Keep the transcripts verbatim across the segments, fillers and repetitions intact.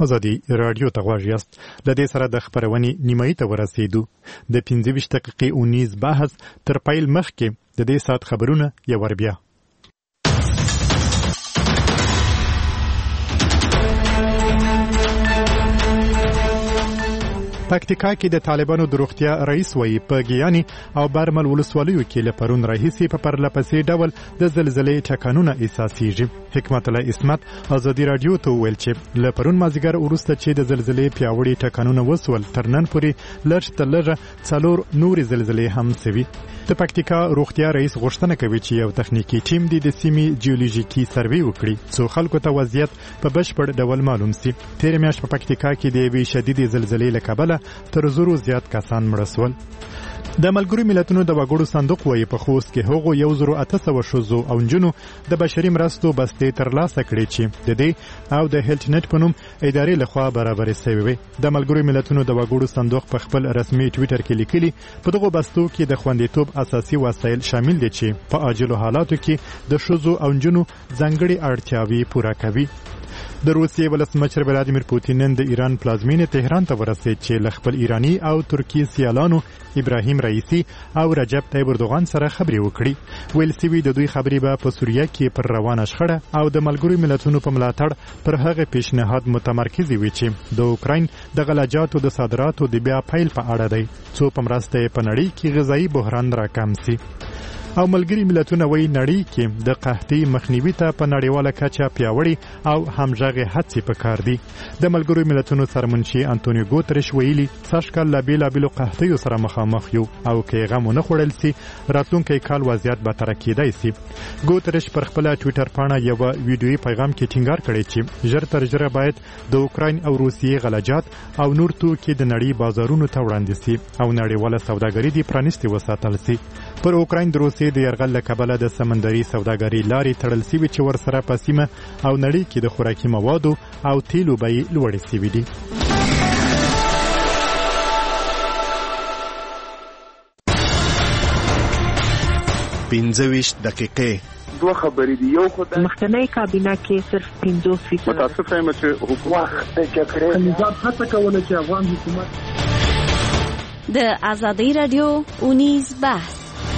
ازادي رادیو ته غواړئ یاست د دې سره د خبرونې نیمایي ته ورسېدو د پنځه ویشت دقیقې اونیز بحث تر پیل مخکې د دې ساعت خبرونه یو ور بیا پکتیکا کې د طالبانو د روغتیا رئیس وایي په ګیاني او برمل ولسوالیو کې له پرون راهیسې په پرلپسې ډول د زلزلې ټکانونه احساسېږي. حکمت الله اسمت ازادي رادیو ته وویل چې له پرون مازدیګر وروسته چې د زلزلې پیاوړي ټکانونه وسول تر نن پورې لږ تر لږه څلور نورې زلزلې هم سوي. د پکتیکا روغتیا رئیس غوښتنه کوي چې یو تخنیکی ټیم د سیمې جیولوژیکي سروې وکړي څو خلکو ته وضعیت په بشپړ ډول معلوم سي. تیر میاشت په پکتیکا کې د یوې شدیدې زلزلې له کبله تر زرو زیات کسان مړه سول. د ملګرو ملتونو د وګړو صندوق وایي په خوست کې هغو یو زرو اته سوه ښځو او نجونو د بشري مرستو بستې ترلاسه کړې چې د دې او د هیلټ نت په نوم ادارې لخوا برابرې سوې وي. د ملګرو ملتونو د وګړو صندوق په خپل رسمي ټویټر کې لیکلي په دغو بستو کې د خوندیتوب اساسي وسایل شامل دي چې په عاجلو حالاتو کې د ښځو او نجونو ځانګړي اړتیاوې پوره کوي. د روسیې ولسمشر ولادیمیر پوتین نن د ایران پلازمینې تهران ته ورسېد چې له خپل ایرانی او ترکی سیالانو ابراهیم رئیسی او رجب طیب اردوغان سره خبرې وکړي. ویل سوي د دوی خبرې به په سوریه کې پر روانه شخړه او د ملګرو ملتونو په ملاتړ پر هغه پیشنهاد متمرکز وي چې د اوکراین د غلجاتو د صادراتو د بیا پیل په اړه دی څو په مرسته په نړۍ کې غذایی بحران راکم سي. او ملګری ملتونه وایي نړۍ کې د قحطۍ مخنیوي ته په نړیواله کچه پیاوړي او همغږې هڅې پکار دي. د ملګرو ملتونو سرمنشي انټونیو ګوتریش ویلي سږکال له بېلابېلو قحطیو سره مخامخ یو او که یې غم ونه خوړل سي راتلونکی کال وضعیت بدتره کیدای سي. ګوتریش پر خپله ټویټر پاڼه یوه ویډیویي پیغام کې ټینګار کړی چې ژر تر ژره باید د اوکراین او روسیې غلجات او نور توکي د نړۍ بازارونو ته وړاندې سي او نړیواله سوداګري دې پرانیستې وساتل سي. پر اوکراین د روسیې د یرغل له کبله د سمندري سوداګرۍ لارې تړل سوي چې ورسره په سیمه او نړۍ کې د خوراکي موادو او تیلو بیې لوړې سوي دي. پنځه ویشت دقیقې دوه خبرې دي. یو خو د مخکنی کابینه کې صرف پنځوس فیصد متاسفه یم چې حکومت د جګړې نظام هڅه کوله چې افغان حکومت د ازادي رادیو اونیز بحث.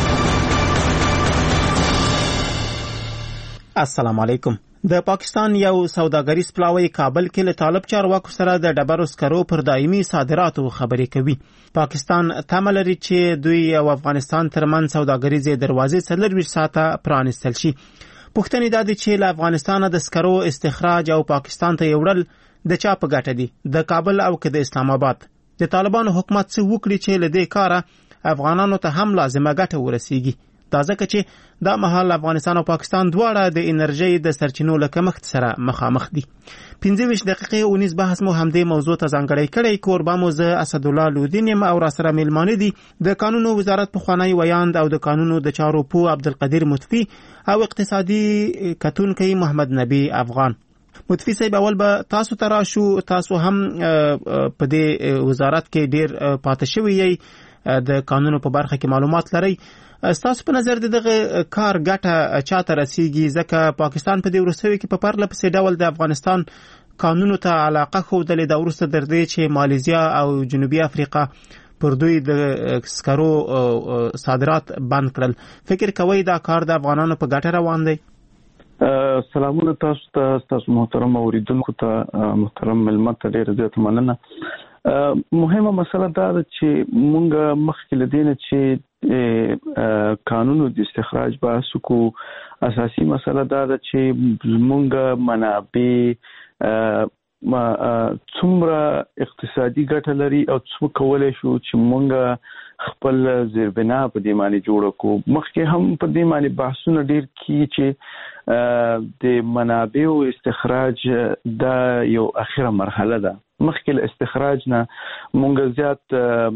السلام علیکم. د پاکستان یو سوداګریز پلاوی کابل کې له طالب چارواکو سره د ډبرو سکرو پر دایمي صادراتو خبرې کوي. پاکستان تمه لري چې دوی او افغانستان ترمنځ سوداګریزې دروازې څلرویشت ساعته پرانیستل شي. پوښتنې دا دي چې له افغانستانه د سکرو استخراج او پاکستان ته یوړل د چا په ګټه دي، د کابل او که د اسلام آباد؟ د طالبانو حکومت څه وکړي چې له دې کاره افغانانو ته هم لازمه ګټه ورسیږي؟ دا ځکه چې دا مهال افغانستان او پاکستان دواړه د انرژۍ د سرچینو له کمښت سره مخامخ دي. پنځه ویشت دقیقې اونیز بحث مو همدې موضوع ته ځانګړی کړی. کوربه مو زه اسدالله لودین یم او راسره میلمانه دي د قانونو وزارت پخوانی ویاند او د قانونو د چارو پوه عبدالقدیر مطفی او اقتصادي کتونکی محمد نبی افغان. مطفی صاحب، اول به تاسو ته راشو. تاسو هم په دې وزارت کې ډیر پاتې شوي یئ، د قانونو په برخه کې معلومات لرئ. ستاسو په نظر دغه کار ګټه چاته رسیږي؟ ځکه پاکستان په دې وروستیو کې په پرله پسې ډول د افغانستان قانونو ته علاقه ښودلې ده، وروسته تر دې چې مالیزیا او جنوبي افریقا پر دوی د سکرو صادرات بند کړل. فکر کوئ دا کار د افغانانو په ګټه روان دی؟ سلامونه تاسو ته، تاسو محترم اوریدونکو ته، محترم ملمت ته ډېره زیاته مننه. مهمه مسله دا ده چې مونږ مخکې له دې نه چې قانونو د استخراج بحث وکړو، اساسي مسله دا ده چې مونږ منابع څومره اقتصادي ګټه لري او څو کولای شو چې مونږ خپل زیربنا په دې معنی جوړ کړو. مخکې هم په دې معنی بحثونه ډیر کی چې د منابع او استخراج دا یو اخره مرحله ده. مخکې له استخراج نه مونږ زیات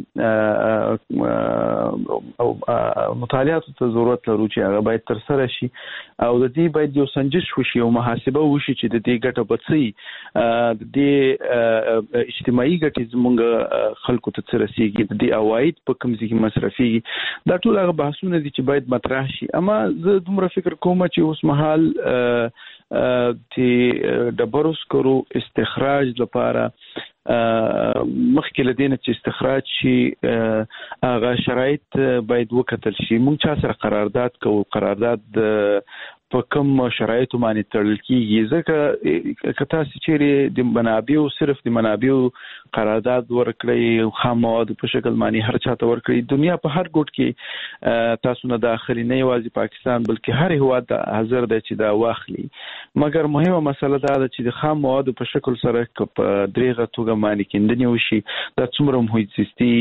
مطالعاتو ته ضرورت لرو چې هغه باید ترسره شي او د دې باید یو سنجش وشي او محاسبه وشي چې د دې ګټه به څه، د دې اجتماعي ګټې زمونږ خلکو ته څه رسیږي، د دې عواید په کوم ځای کې مصرفیږي. دا ټول هغه بحثونه دي چې باید مطرح شي. اما زه دومره فکر کوم چې اوس مهال چې ډبرو سکرو استخراج لپاره مخکې لدینه چې استخراج شي هغه شرایط باید وکتل شي. موږ چا سره قرارداد کوو، قرارداد په کوم شرایطو باندې تړل کیږي، ځکه که تاسو چیرې د منابعو صرف د منابعو قرارداد ورکړئ، خام مواد په شکل باندې هر چاته ورکړئ، دنیا په هر ګوټ کې تاسو نه داخلي نه یوازې پاکستان بلکې هر هیواد حاضر دی چې دا واخلي. مګر مهمه مسله دا ده چې د خام مواد په شکل سره په دریغه توګه باندې کیندنې وشي، دا څومره محیط زیستي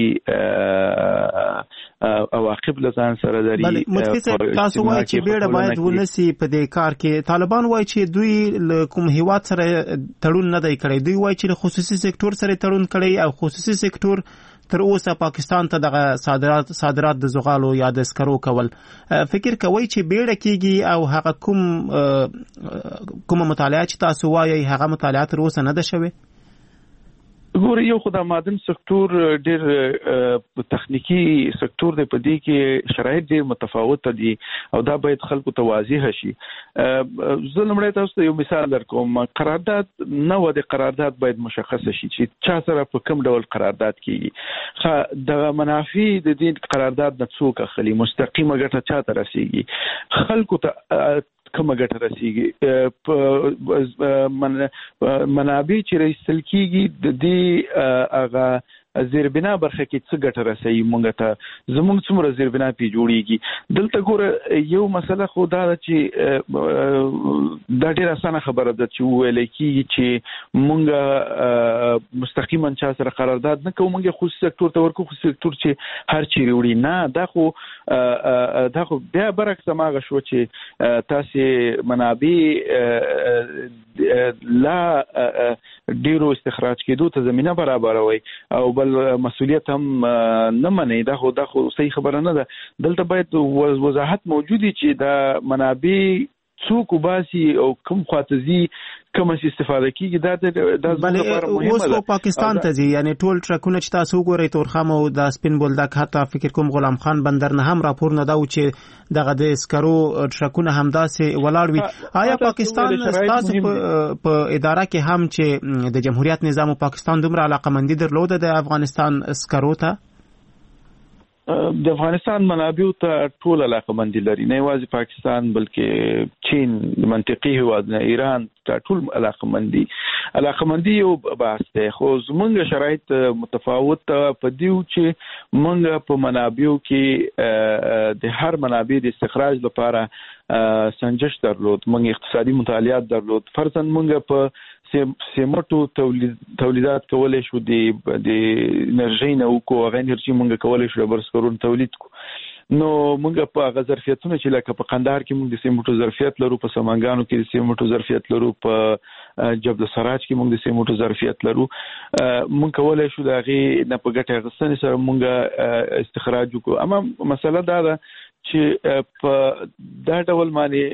عواقب لزان سره لري. بل متفق تاسو وایي چې بیړه باید ونسی په دې کار کې. طالبان وایي چې دوی کوم هیواد سره تړون نه دی کړی، دوی وایي چې خصوصي سکتور سره تړون کړی او خصوصي سکتور تر اوسه پاکستان ته دغه صادرات صادرات د زغالو یا د سکرو کول. فکر کوي چې بیړه کیږي او هغه کوم کوم مطالعه چې تاسو وایي هغه مطالعه تر اوسه نه ده شوی؟ ګوره یو خو د معدن سکتور ډیر تخنیکی سکتور دی، په دې کې شرایط ډیر متفاوت دي او دا باید خلکو ته واضح شي. زه لمړی تاسو ته یو مثال درکوم. قرارداد نه و، د قرارداد باید مشخص شي چې چا سره په کوم ډول قرارداد کیږي، د منافع د دې قرارداد نه څوک اخلي، مستقیمه ګټه چاته رسیږي، خلکو ته کومه ګټه رسیږي، منابع چې رسیدل کیږي د دې هغه زیربنا برخه کې څه ګټه رسېږي، مونږ ته زموږ څومره زیربنا پی جوړیږي. دلته ګوره یو مسله خو دا ده چې دا ډیره اسانه خبره ده چې ویل کیږي چې مونږ مستقیما چا سره قرارداد نه کوو، مونږ خصوصي سکتور ته ورکو، خصوصي سکتور چې هر چیرې وړي. نه، دا خو دا خو بیا برعکس ماغه شو چې تاسو منابع لا ډیرو استخراج کېدو ته زمينه برابروي او بل مسؤلیت هم نه مني. دا خو دا خو صحیح خبره نه ده. دلته باید وضاحت موجودي چې دا منابع څوک وباسي او کوم خاطزي کوم استفاده کیږي. دا د لپاره مهمه ده. اوس پاکستان ته ځي، یعنی ټول ټرکونه چې تاسو وګورئ تورخم او د سپین بولدک، حتی فکر کوم غلام خان بندر نه هم راپور نه دا و چې دغه د سکرو ټرکونه همداسې ولاړ وي. آیا پاکستان تاسو په اداره کې هم چې د جمهوریت نظام او پاکستان دومره علاقمندي درلوده د افغانستان سکرو ته؟ د افغانستان منابع ته ټول علاقمندي لري، نه یوازې پاکستان بلکې چین، منطقي هیواد نه ایران ته ټول علاقمندي. علاقمندي یو بحث دی، خو زمونږ شرایط متفاوت په دیو چې مونږ په منابعو کې د هر منابع د استخراج لپاره سنجش درلود، مونږ اقتصادي مطالعات درلود. فرضاً مونږ په سیمټو تولید تولیدات کولای شو د د انرژي نه وکړو، هغه انرژي مونږ کولای شو د برسکرون تولید کو. نو مونږ په هغه ظرفیتونه چې لکه په قندهار کې مونږ د سیمټو ظرفیت لرو، په سمنګانو کې د سیمټو ظرفیت لرو، په جبل سراج کې مونږ د سیمټو ظرفیت لرو، مونږ کولای شو د هغې نه په ګټه اخیستنې سره مونږ استخراج وکړو. اما مسله دا ده چې په دا ډول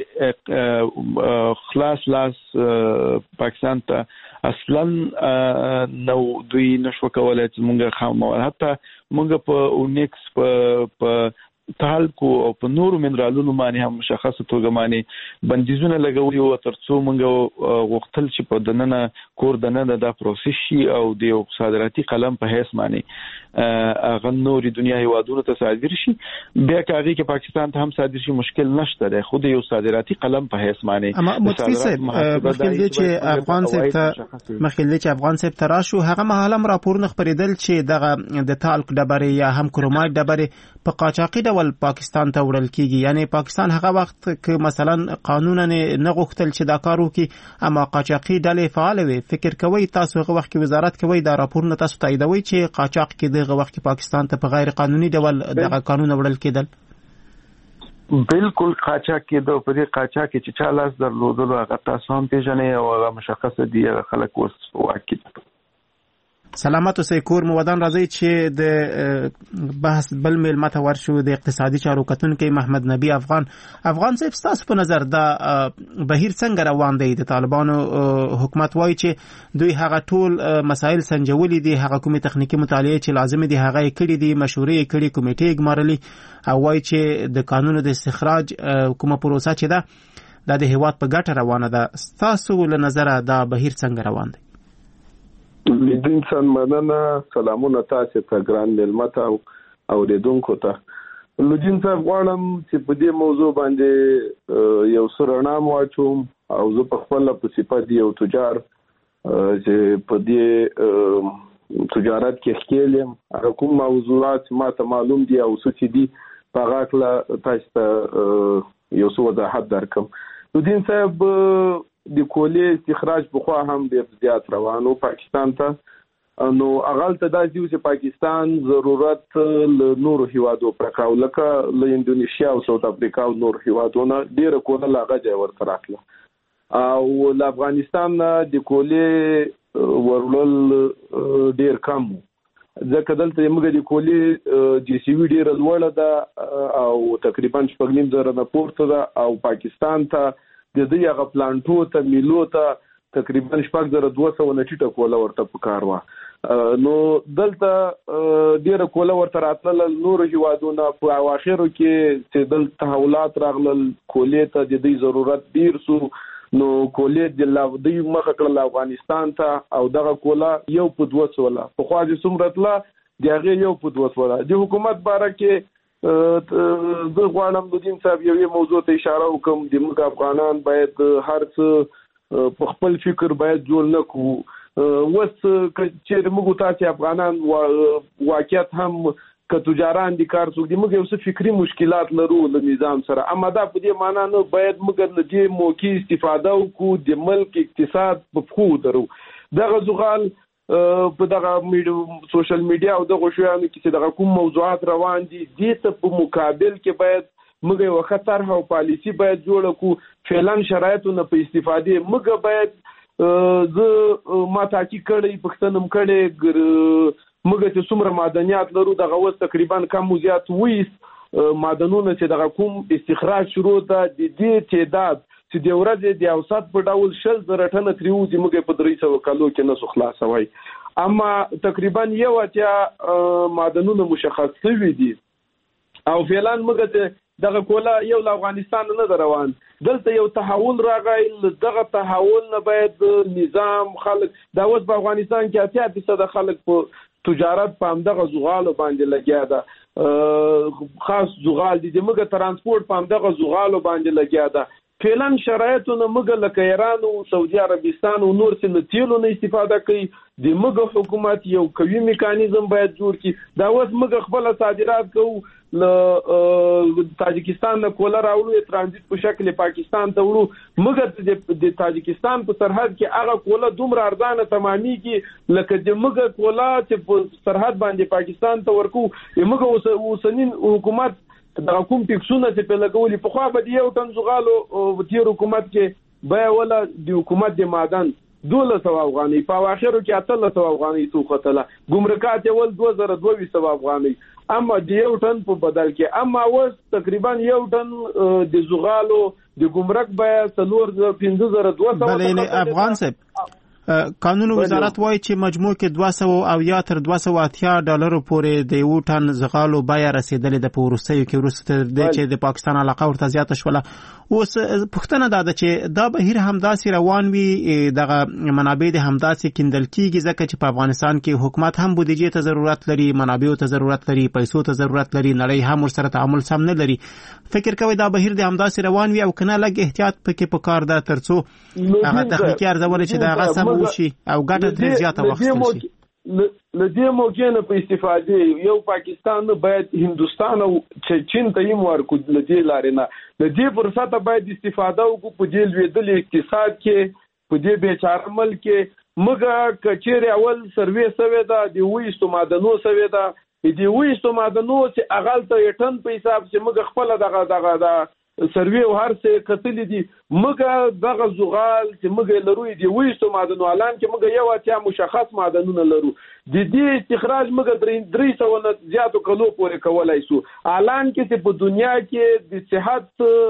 باندې خلاص لاس پاکستان ته اصلا نو دوی نشو کولای چې مونږ خام مواد، حتی مونږ په اونیکس په تالکو او په نورو منرالونو باندې هم مشخصه توګه باندې بندیزونه لګولي او ترڅو مونږ غوښتل چې په دننه کور دننه دا پروسس شي او د یو صادراتي قلم په حیث باندې هغه نوري دنیا هیوادونو ته صادر شي. بیا که هغه کې پاکستان ته هم صادر شي مشکل نشته ده، خود یو صادراتي قلم په حیث باندې. اما متفق مخکې چې افغان سکتور مخکې چې افغان سکتور راشو هغه مهالم راپورونه خبرېدل چې دغه د تالک ډبرې یا هم کرومایټ ډبرې په قاچاقي ډول پاکستان ته وړل کیږي. یعنی پاکستان هغه وخت کې مثلا قانونا نه غوښتل چې دا کار وکړي، اما قاچاقي ډلې فعال وي. فکر کوي تاسو هغه وخت کې وزارت کوي دا راپورونه تاسو تاییدوي چې قاچاق کې دغه وخت کې پاکستان ته په غیر قانوني ډول دغه قانون وړل کېدل؟ بالکل قاچاق کېدو. په دې قاچاق کې چې چا لاس درلودلو هغه تاسو هم پیژنئ او هغه مشخصه دي، هغه خلک اوس واقع. سلامت اوسئ. کور مو ودان. راځي چې د بحث بل میل ماته ورشو د اقتصادي چارو کتونکي محمد نبی افغان. افغان صاحب ستاسو په نظر دا بهیر څنګه روان دی؟ د طالبانو حکومت وایي چې دوی هغه ټول مسایل سنجولي دي، هغه کومې تخنیکی مطالعه چې لازم دي هغه یې کړي دي، مشورې یې کړي، کمیټې یې ګمارلي، او وایي چې د قانون د استخراج کومه پروسه چې ده دا د هیواد په ګټه روانه ده. ستاسو له نظره دا بهیر څنګه روان دی؟ لیدون سن مننه. سلامونه تاسو ته ګران ملمت او اوریدونکو ته. لوجین صاحب غواړم چې په دې موضوع باندې یو سرنا واچوم او زه په خپل په صفت یو تجار چې په دې تجارت کې ښکېلم هغه کوم موضوعات ما ته معلوم دي او څه دي په هغه کله تاسو ته یو څه وضاحت درکم. لوجین صاحب د کولې استخراج په خوا هم ډېر زیات روانو پاکستان ته نو اغل ته دا چې پاکستان ضرورت له نورو هیوادو پرکاو لکه له انډونیشیا او ساوث افریقا او نور هیوادونو ډېر کوله لاغه ځای ورته راتله او له افغانستان د کولې ورول ډېر کم ځکه دلته موږ د کولې جی سی وی ډېر لوړه ده او تقریبا شپږ نیم زره نه پورته ده او پاکستان ته د دې هغه پلانټو ته میلو ته تقریبا شپږ زره دوه سوه نټیټه کوله ورته پکار وه. نو دلته ډېره کوله ورته راتلله نورو هیوادونه په اواخرو کې چې دلته تحولات راغلل کولې ته د دې ضرورت ډېر سو نو کولې د دوی مخه کړله افغانستان ته او دغه کوله یو په دوه سوله پخوا چې څومره تله د هغې یو په دوه سوله. د حکومت باره کې زه غواړم لوجین صاحب یوې موضوع ته اشاره وکړم د موږ افغانان باید هر څه په خپل فکر باید جوړ نه کړو. اوس چې موږ تاسې افغانان واقعیت هم که تجاران دي کار څوک دي موږ یو څه فکري مشکلات لرو له نظام سره اما دا په دې معنا نه باید موږ له دې موقع استفاده وکړو د ملک اقتصاد په پښو ودرو. دغه زغال په دغه سوشل میډیا او دغه شیانو کې چې دغه کوم موضوعات روان دي دې ته په مقابل کې باید موږ یو خطر او پالیسی باید جوړ کړو فعلا شرایطو نه په استفاده موږ باید زه ما تحقیق کړی پښتنم کړی موږ چې څومره معدنیات لرو دغه وس تقریبا کم زیات ویست معدنونه چې دغه کوم استخراج شروع ده د دې تعداد چې د ورځې د اوسط په ډول شل زره ټنه تریوزي موږ په درې سوه کالو کې نه سو خلاصوي اما تقریبا یو اتیا معدنونه مشخص شوي دي او فعلا موږ ته دغه کوله یو له افغانستان نه روان دلته یو تحول راغی دغه تحول نه باید نظام خلک دا اوس په افغانستان کې اتیا فیصد خلک په تجارت په همدغه زغالو باندې لګیا ده خاص زغال دي موږ ترانسپورت په همدغه زغالو باندې لګیا ده فعلا شرایطونه موږ لکه ایران او سعودي عربستان او نور څه تیلو نه استفاده کوي د موږ حکومت یو قوي میکانیزم باید جوړ کړي دا اوس موږ خپل صادرات کوو له تاجکستان نه کوله راوړو ترانزیت په شکل پاکستان ته وړو موږ د تاجکستان په سرحد کې هغه کوله دومره ارزانه تمامېږي لکه د موږ کوله چې په سرحد باندې پاکستان ته ورکو موږ اوسنین حکومت دا کوم ټیکسونه چې په لګولي په خو به یو ټن زغالو تیر حکومت کې بیا ولا د حکومت د معدن دوله سو افغاني په اخرو کې اتل سو افغاني تو خطله ګمرکات یول دوه زره دوه سو افغاني اما د یو ټن په بدل کې اما اوس تقریبا یو ټن د زغالو د ګمرک بیا څلور پنځه زره دوه سو بلې افغان صاحب قانون وزارت وایي چې مجموع کې دوه سوه او یا تر دوه سوه اتیا ډالرو پورې د یو ټن زغالو بیه رسیدلې ده په وروستیو کې وروسته د چې د پاکستان علاقه ورته زیاته شوله. اوس پوښتنه دا ده چې دا بهیر همداسې روان وي دغه منابع د همداسې کیندل کیږي ځکه چې په افغانستان کې حکومت هم بودیجې ته ضرورت لري منابعو ته ضرورت لري پیسو ته ضرورت لري نړۍ هم ورسره تعامل سم نه لري. فکر کوئ دا بهیر د همداسې روان وي او کنه لږ احتیاط پکې پکار ده ترڅو هغه تخنیکي ارزونه چې دا هغه سم وشي او ګټه ترې زیاته واخیستل شي. له دې موقع نه په استفاده یو پاکستان باید هندستان او چین ته یې ورکو له دې لارې نه له دې فرصت باید استفاده وکړو په دې لویدل اقتصاد کې په دې بیچاره ملک کې موږ کچېره اول سروې سوي دا د وېستو معدنو سوي دا د وېستو معدنو چې اغل ته ټن په حساب چې موږ خپل دغه دغه دا سروې او هر څه کتلې دي موږ دغه زغال چې موږ لرو دی وېستو معدنو اعلان کې موږ یو اتیا مشخص معدنونه لرو د دې استخراج موږ درې سوه نه زیاتو کلو پورې کولای شو اعلان کې چې په دنیا کې د صحت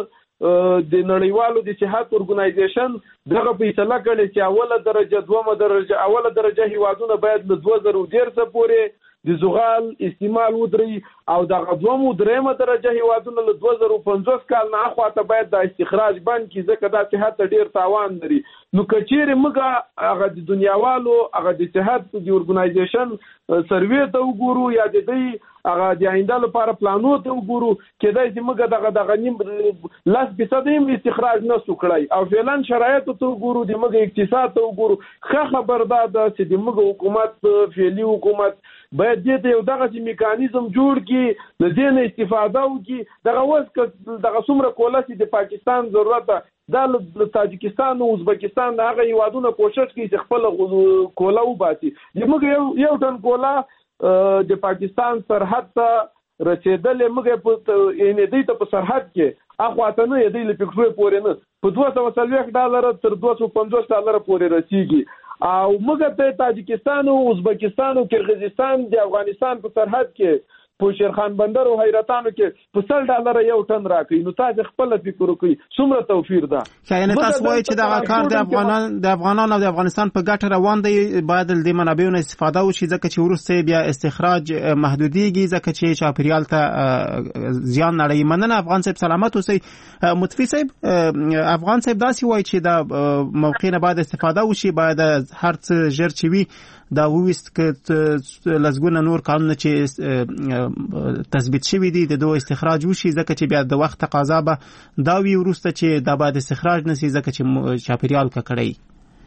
د نړیوالو د صحت اورګنایزیشن دغه فیصله کړې چې اوله درجه دومه درجه اوله درجه هیوادونه باید له دوه زره ډیر څه پورې د زغال استعمال ودري او د غوومو درېمه درجه هیوادونو له دوه زره پنځوس کال نه اخواته باید د استخراج بند کی ځکه دا صحت ډیر تاوان لري. نو کچېره موږ هغه د دنیاوالو هغه د صحت د اورګنایزیشن سروې ته وګورو یا د دې هغه د آینده لپاره پلانو ته وګورو کېدای چې موږ دغه دغه نیم لاس فیصد هم استخراج نه سو کړی او فعلا شرایط ته وګورو د موږ اقتصاد ته وګورو. ښه خبر ده چې د موږ حکومت فعلي حکومت باید دې ته یو دغه میکانیزم جوړ کړي د دې نه استفاده وکړي. دغه وس دغه څومره کوله چې د پاکستان ضرورت ده دا له تاجکستان او ازبکستان د هغه هیوادونو کوشش کوي چې خپل کوله وباسي. موږ یو یو ټن کوله د پاکستان سرحد ته رسیدلې موږ په یعنی دې ته په سرحد کې اخواته نه دې له پکټوي پورې نه په دوه سوه څلوېښت ډالر تر دوه سوه پنځوس ډالر پورې رسیږي او موږ ته تاجکستان او ازبکستان او کرغیزستان د افغانستان په سرحد کې په شیرخان بندر او حیرتانو کې په سل ډالر یو ټن راکړي. نو تاسو خپل فکر وکړئ څومره توفیر ده. یعنی تاسو وایئ چې دا کار د افغانان د افغانانو او د افغانستان په ګټه روان دی، باید د منابعونو استفاده وشي ځکه چې وروسته بیا استخراج محدودیږي ځکه چې چاپیریال ته زیان نړۍ. مننه افغان صاحب، سلامت اوسئ. متفي صاحب، افغان صاحب داسې وایي چې دا موقع نه باید استفاده وشي، باید هر څه ژر چې وي دا وویست که لزګونه نور قانون چې تثبیت شوی دي د دوه استخراج وشي ځکه چې بیا د وخت تقاضا به دا وي وروسته چې دا باید استخراج نشي ځکه چې چاپیریال ککړی.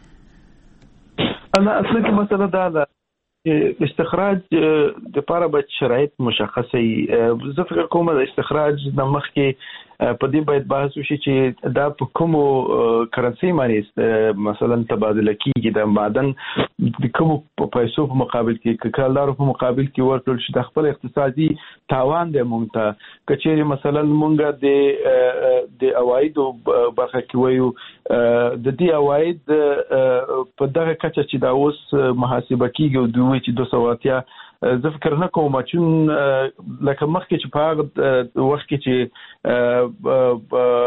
انا اصلا کې مسله دا ده استخراج د لپاره باید شرایط مشخصه وي. زه فکر کوم د استخراج د مخکې په دې باید بحث وشي چې دا په کومو کرنسي باندې مثلا تبادله کیږي، د معدن د کومو پیسو په مقابل کې کالدارو په مقابل کې ورکړل شي. د خپل اقتصادي تاوان دی مونږ ته کچېرې مثلا مونږ د د عوایدو برخه کې وایو د دې عواید په دغه کچه چې دا اوس محاسبه کیږي او دوی چې دوه سوه اتیا زه فکر نه کوم چې لکه مخکې چې په هغه وخت کې چې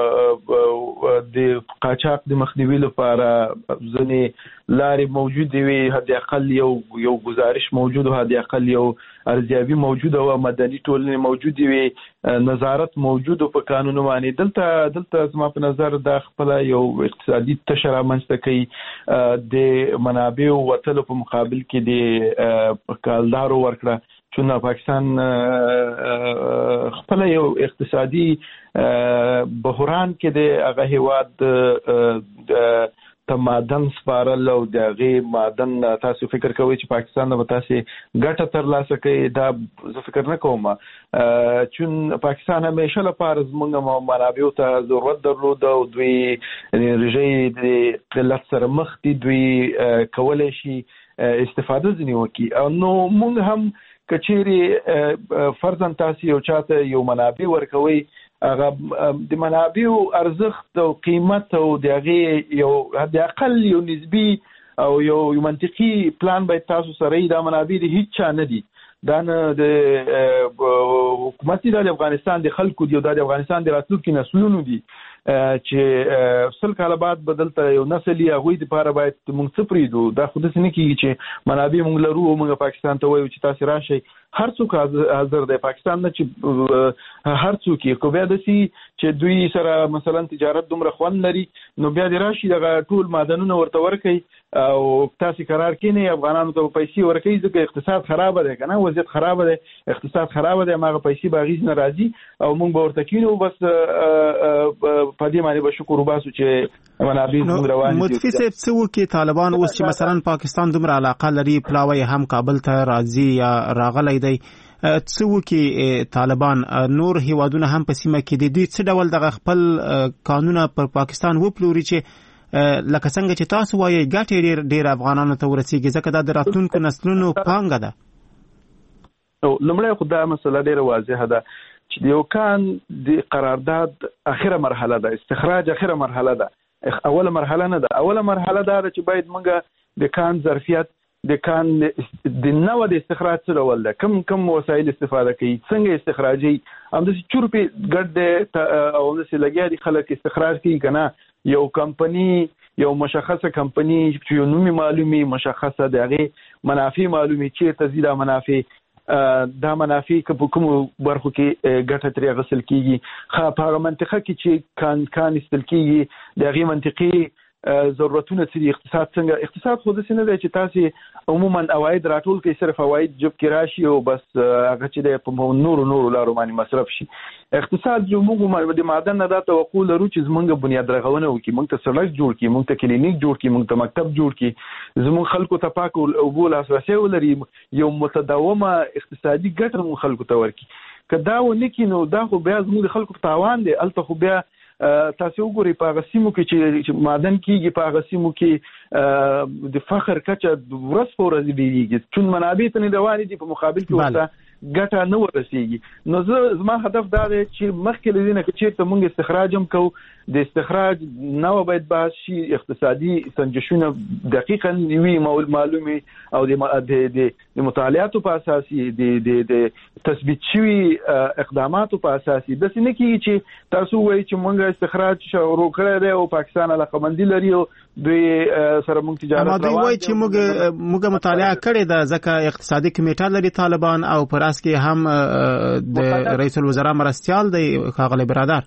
د قاچاق د مخنیوي لپاره ځینې لارې موجودې وي، حد اقل یو یو گزارش موجود او حد اقل یو ارزیابي موجود او مدني ټولنې موجودې وي، نظارت موجود په قانون باندې. دلته دلته زما په نظر دا خپل یو اقتصادي تشه رامنځته کوي د منابعو وتلو په مقابل کې د کالدارو ورکړه. چون پاکستان خپل یو اقتصادي بحران کې د هغه هیواد ته معدن سپارل او د هغې معدن تاسو فکر کوئ چې پاکستان به تاسې ګټه ترلاسه کوي. دا زه فکر نه کوم چون پاکستان همیشه لپاره زموږ منابعو ته ضرورت درلود او دوی رژې د قلت سره مخ دي، دوی کولی شي استفاده ځینې وکړي. نو موږ هم کچېرې فرضاً تاسو یو چاته یو منابع ورکوي، هغه د منابعو ارزښت او قیمت او د هغې یو حد اقل یو نسبي او یو منطقي پلان باید تاسو سره دا منابع د هیڅ چا نه دي، دا نه د حکومت دی، دا د افغانستان د خلکو دی او دا د افغانستان د راتلونکي نسلونو دي چې سل کاله بعد به دلته یو نسل یې هغوی دپاره باید موږ څه پرېږدو. دا خو داسې نه کېږي چې منابع موږ لرو او موږ پاکستان ته وایو چې تاسې راشئ. هر څوک حاضر دی، پاکستان نه چې هر څوک یې خو بیا داسې چې دوی سره مثلا تجارت دومره خوند لري نو بیا دې راشي دغه ټول معدنونه ورته ورکوي او تاسې قرار کېنئ افغانانو ته پیسې ورکوي ځکه اقتصاد خرابه دی، که نه وضعیت خرابه دی، اقتصاد خرابه دی، هماغه پیسې به هغې نه راځي او موږ به ورته کېنو بس په دې باندې به شکر وباسو چې منابع زموږ روان دي. متفي صاحب څه وکړي طالبان اوس چې مثلا پاکستان دومره علاقه لري پلاوی هم کابل ته راځي یا راغلی دی، څه وکړي طالبان نور هیوادونه هم په سیمه کې دي، دوی څه ډول دغه خپل قانونه پر پاکستان وپلوري چې لکه څنګه چې تاسو وایئ ګټې ډېر ډېر افغانانو ته ورسېږي ځکه دا د راتلونکو نسلونو پانګه ده. لومړی خو دا مسله ډېره واضحه ده چې د یو کان د قرارداد اخره مرحله ده، استخراج اخره مرحله ده، اوله مرحله نه ده. اوله مرحله دا ده چې باید موږ د کان ظرفیت د کان د نوع د استخراج څه ډول ده، کم کم وسایل استفاده کوي، څنګه استخراجي، همداسې چورپې ګډ دی او همداسې لګیا دي خلک استخراج کوي که نه. یو کمپنی یو مشخصه کمپنی چې یو نومي معلومي مشخصه د هغې منافع معلومي چېرته ځي دا منافع دا منافع په کوم برخو کې ګټه ترې غسل کیږي خا په هغه منطقه کې چې کان کان استل کیږي د هغه منطقي ضرورتونه چې اقتصاد څنګه اقتصاد خو د سینه دی چې تاسو عموما اواید راټول کې صرف اواید جب کې راشي او بس هغه چې په نور نور لارو باندې مصرف شي اقتصاد جو موږ د معدن نه دا توقع لرو چې زمونږ بنیاد رغونه وکړي موږ ته سړک جوړ کړي موږ ته کلینیک جوړ کړي موږ ته مکتب جوړ کړي زموږ خلکو ته پاک او بول اساسي ولري یو متداومه اقتصادي ګټه موږ خلکو ته ورکړي کدا و نکې نو دا خو بیا زموږ خلکو په تاوان دی الته خو بیا تاسو وګورئ په غسیمو کې چې معدن کېږي په غسیمو کې د فخر کچه ورځ په ورځ ډیریږي چون منابع ته نه روانې دي په مقابل کې ورته ګټه نه ورسیږي نو زه زما هدف دا دی چې مخکې له دې نه چې ته موږ استخراج هم کوو د استخراج نو باید بحث شي اقتصادي سنجشونه دقیقاً وي معلومي او د د مطالعاتو په اساس د د تثبیت شوی اقداماتو په اساس د سینې کې چې تاسو وایي چې موږ استخراج شروع کړی دی او پاکستان علاقه مندي لري او دوی سره موږ تجارت روان دي ما دوی وایي چې موږ موږ مطالعه کړې ده ځکه اقتصادي کمیټه لري طالبان او پر اس کې هم د رئیس الوزرا مرستيال دی ښاغلی برادر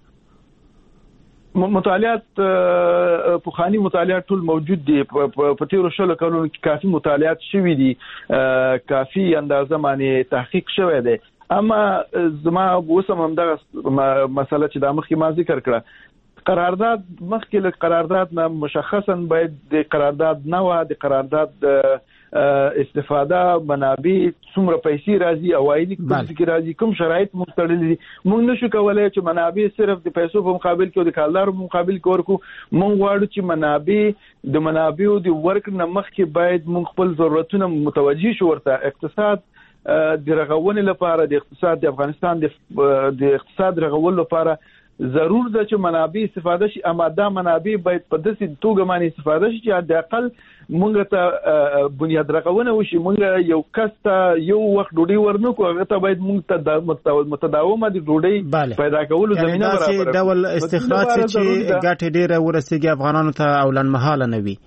مطالعات پوخانی مطالعات ټول موجود دي په تیرو شلو کلونو کې کافي مطالعات شوي دي کافي اندازه باندې تحقیق شوی دی اما زما اوسم هم دغه مسله چې د مخکې ما ذکر کړه قرارداد مخکې له قرارداد نه مشخصا باید د قرارداد نوع د قرارداد استفاده منابع څومره پیسې راځي اوایل کې راځي کوم شرایط مستړل دي موږ نشو کولای چې منابع صرف د پیسو په مقابل کې او د کالدارو په مقابل کې ورکو موږ غواړو چې منابع د منابعو د ورک نه مخکې باید موږ خپل ضرورتونه متوجي شو ورته اقتصاد د رغونې لپاره د اقتصاد د افغانستان د اقتصاد رغول لپاره ضرور ده چې منابع استفاده شي اما دا منابع باید په داسې توګه باندې استفاده شي چې د اقل مونږ ته بنیاد رغونه وشي مونږ یو کس ته یو وخت ډوډۍ ورنکو هغه ته باید مونږ ته متداومه د ډوډۍ پیدا کولو زمينه برابر کړو ډول استخراج چې ګټه ډیره ورسیږي افغانانو ته او لنمحاله نه وي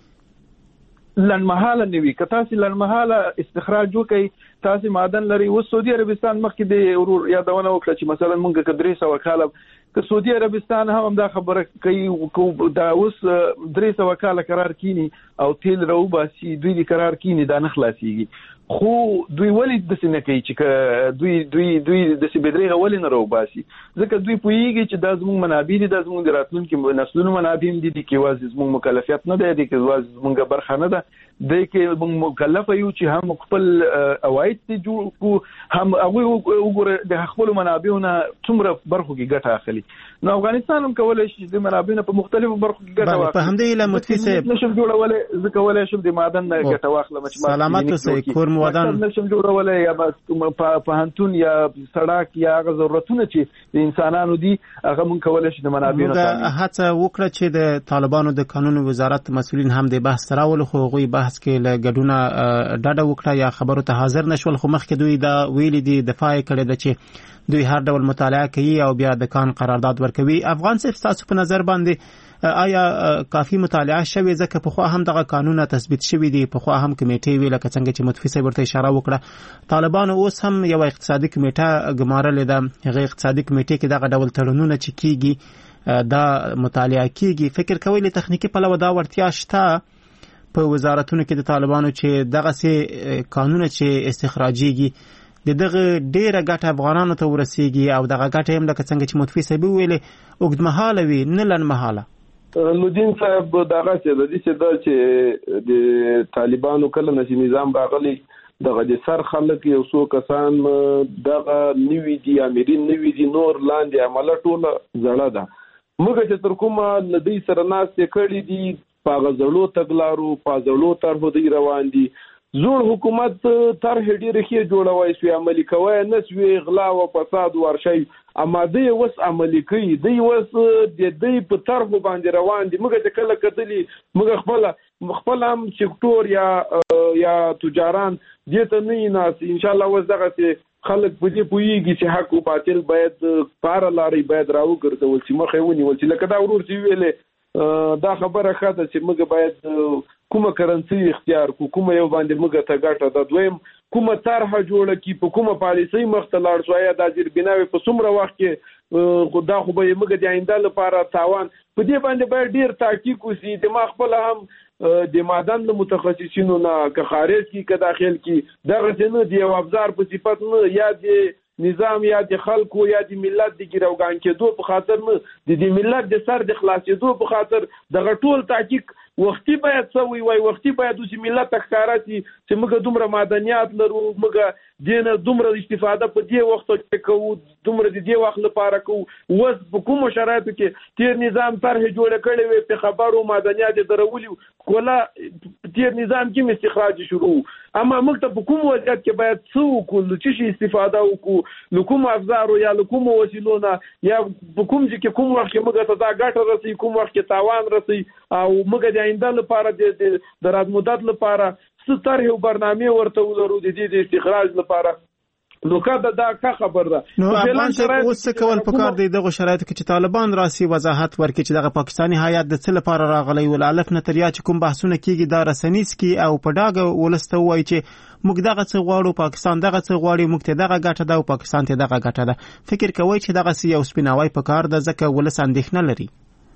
لنمحاله نه وي که تاسو لنمحاله استخراج وکړئ تاسو معدن لري و سعودي عربستان مخکې د ورور یادونه وکړه چې مثلا مونږ کدرې سو کاله که سعودي عربستان هم دا خبره کوي دا اوس درې سو کاله قرار کینی او تیل راو باسي دوی د قرار کینی دا نه خلاصيږي خو دوی ولې د سینې کوي چې دوی دوی دوی د سی بدرې غولې نه راو باسي ځکه دوی پوېږي چې د زموږ منابع دي د زموږ د راتلونکو نسلونو منابع دي چې واځي زموږ مکلفیت نه دی چې واځي زموږ برخه نه ده د کې موږ مکلف یو چې هم خپل اواید ته جوړ کو هم هغه وګوره د خپل منابعونو څومره برخو کې ګټه اخلي نو افغانستان هم کولای شي د منابعونو په مختلفو برخو کې ګټه واخلي په همدې له متفق نشم جوړولای ځکه ولای شم د معدن نه ګټه واخلم چې سلامت اوسئ کور مودان نشم جوړولای یا په هنتون یا سړک یا غو ضرورتونه چې د انسانانو دي هغه مونږ کولای شي د منابعونو موږ هڅه وکړه چې د طالبانو د قانون وزارت مسؤلین هم د بحث راول خو غوي بحث کې له ګډونه ډاډه وکړه یا خبرو ته حاضر نشول خو مخکې دوی دا ویلي دي دفاع کړي د چې دوی هر ډول مطالعه کوي او بیا د کان قرارداد ورکوي افغان صرف تاسو په نظر باندې آیا کافي مطالعه شوی ځکه په خو هم دغه قانون تثبیت شوی دی په خو هم کمیټې ویل لکه څنګه چې متفق ورته اشاره وکړه طالبان اوس هم یو اقتصادي کمیټه ګمارلې ده هغه اقتصادي کمیټې کې دغه ډول تړونونه چې کیږي دا مطالعه کیږي فکر کوي له تخنیکی په لور دا ورتیا شته په وزارتونو کې د طالبانو چې دغه سي قانون چې استخراجيږي د دغه ډیره ګټه افغانانو ته ورسیږي او دغه ګټه هم لکه څنګه چې متفق ویل اوږدمهاله وي نه لنمهاله لودین صاحب دغه چې د دې چې د چې د طالبانو کله نشي نظام راغلي دغه د سر خلک یو څو کسان دغه نیوی دي امرین نیوی دي نور لاندې عمله ټوله زړه ده موږ چې تر کومه لدی سره ناس کړي دي پاغزړو تګلارو پازړو طرف دی روان دي زور حکومت طرح ډیره کې جوړوي سوی عملی کوي نه سوی غلا او فساد ورشي اما دی وس عملی کوي دی وس د دې په طرف باندې روان دي موږ چې کله کتلی موږ خپل خپل هم سکتور یا یا تجاران دې ته نه ناس ان شاء الله وس دغه خلک په دې پوېږي چې حق او باطل باید پار لاري باید راو ګرځول چې مخه ونی ول چې لکه دا ورور چې ویلې دا خبره خاطر چې موږ باید کومه کرنسي اختیار کو کومه یو باندې موږ ته ګټه د دویم کومه طرحه جوړه کی په کومه پالیسي مخته لاړ شو یا د زیربناوي په څومره وخت کې خدا خو به موږ د آینده لپاره تاوان په دې باندې باید ډیر تحقیق وشي د ما خپل هم د مادن د متخصصینو نه که خارج کی که داخل کی دغه څنګه دی او ابزار په صفت نه یا د نظام یا د خلکو یا د ملت د ګیروګان کېدو په خاطر نه د ملت د سر د خلاصېدو په خاطر دغه ټول تحقیق وختي باید سوي وای وختي باید د ملت ښکاراتي چې موږ دومره معدنیات لرو موږ دینه دومره استفاده په دې وخت کې کوو دومره د دې وخت لپاره کوو وس په کوم شرایطو کې تیر نظام طرح جوړ کړي وي په خبرو معدنیات درولي کوله تیر نظام کې استخراج شروع اما موږ ته په کوم وضعیت کې باید څو کول چې استفاده وکړو نو کوم افزار یا کوم وسیلونه یا په کوم چې کوم وخت کې موږ ته دا ګټه رسي کوم وخت کې تاوان رسي او موږ د آینده لپاره د دراد مدت لپاره څه طرح او برنامه ورته ولرو د دې د استخراج لپاره نو کله دا کا خبر ده نو افغان صاحب اوس څه کول پکار دی دغه شرایطو کې چې طالبان راسي وضاحت ورکړي چې دغه پاکستاني هیات د څه لپاره راغلی ول الف نتریا چې کوم بحثونه کیږي دا رسنیز کی او په ډاګه ولسته وای چې موږ دغه څه غواړو پاکستان دغه څه غواړي موږ ته دغه ګټه ده او پاکستان ته دغه ګټه ده فکر کوي چې دغه سی او سپیناوي پکار ده ځکه ولس اندېښنه لري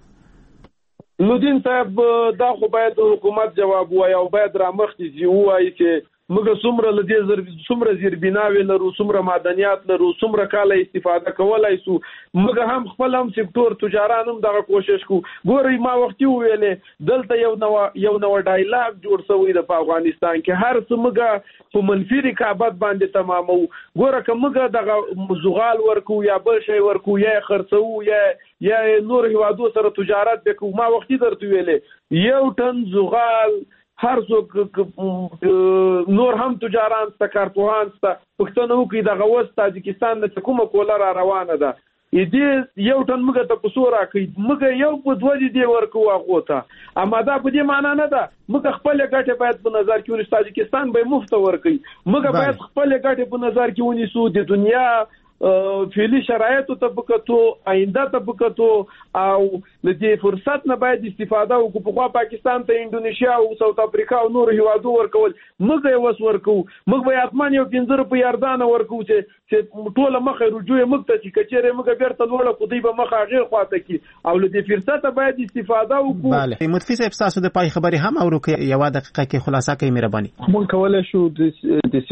لودین صاحب دا خو باید حکومت جواب وایي او باید را مخکې ځي وایي چې موږ څومره لدې زر څومره زیربناوي لرو څومره معدنیات لرو څومره کاله استفاده کولای سو موږ هم خپل هم سکتور تجاران هم دغه کوشش کو ګوري ما وختي ویلې دلته یو نو یو نو ډایلاګ جوړ شوی د افغانستان کې هر څه موږ په منفي رقابت باندې تمامو ګوره که موږ دغه زغال ورکو یا بل شی ورکو یا خرڅو یا یا نور هوادو سره تجارت وکړو ما وختي درته ویلې یو ټن زغال هر څوک نور هم تجاران ست کارپوهان ست پښتنو کې د غوښ تاجکستان د کومه کوله را روانه ده دې یو ټن موږ ته پسو راکې موږ یو په دوه دې ورکو هغه ته اما دا په دې معنی نه ده موږ خپل ګټه باید په نظر کې ونیسو تاجکستان به مفت ورکې موږ باید خپل ګټه په نظر کې ونیسو د دنیا فعلی شرایطو طبقتو آینده طبقتو او لدې فرصت نه باید استفاده وکړو په خوا پاکستان ته انډونیشیا او ساوث افریقا او نور هیوادو ورکول موږ یې وس ورکو موږ به اتمان یو پنځه په یاردان ورکو چې چې ټول مخه رجوع موږ ته چې کچېره موږ بیرته لوړه خدای به مخه غیر خواته کی او لدې فرصت باید استفاده وکړو bale متفق صاحب تاسو د پای خبري هم اورو کې یو دقیقه کې خلاصه کوي مهرباني موږ کولای شو د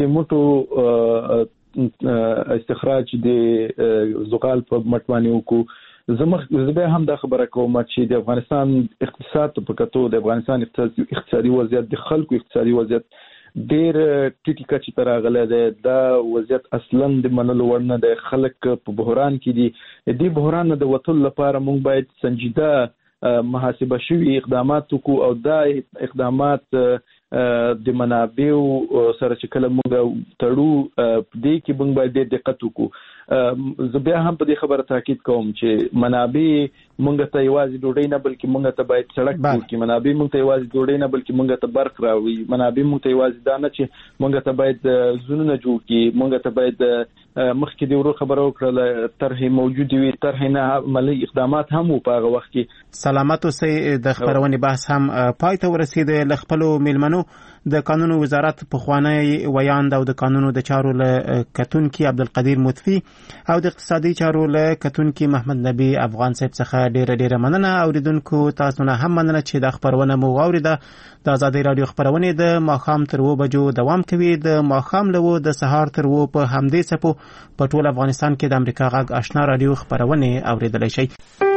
سیمټو استخراج د زغال په مټوانی وکړو زموږ زبې هم د خبره کوم چې د افغانستان اقتصاد په کتو د افغانستان اقتصادي وضعیت د خلکو اقتصادي وضعیت ډېر ټیټی کچې ته راغلی دی دا وضعیت اصلا د منلو وړ نه دی خلک په بحران کې دي دې بحران نه د وتلو لپاره موږ باید سنجیده محاسبه شوي اقدامات وکړو او دا اقدامات د منابعو سره چې کله موږ تړو دې کې موږ باید دقت وکړو زه بیا هم په دې خبره تاکید کوم چې منابع موږ ته یوازې ډوډۍ نه بلکې موږ ته باید سړک جوړ کړي منابع موږ ته یوازې ډوډۍ نه بلکې موږ ته برق راوړي منابع موږ ته یوازې دا نه چې موږ ته باید زونونه جوړ کړي موږ ته باید مخکې د ورو خبره وکړه طرحې موجودې وي طرحې نه عملي اقدامات هم وو په هغه وخت کې سلامت اوسئ د خبرونې بحث هم پای ته ورسید له خپلو میلمنو د قانون وزارت پخوانی ویاند او د قانونو د چارو له کتونکي عبدالقدیر مطفی او د اقتصادي چارو له کتونکي محمد نبی افغان صاحب څخه ډیره ډیره مننه اوریدونکو تاسو نه هم مننه چې د خبرونه مو واوریده د آزادۍ رادیو خبرونه د ماخام تر و بجو دوام کوي د ماخام له و د سهار تر و په همدې سپو په ټول افغانستان کې د امریکا غږ آشنا رادیو خبرونه اوریدلای شي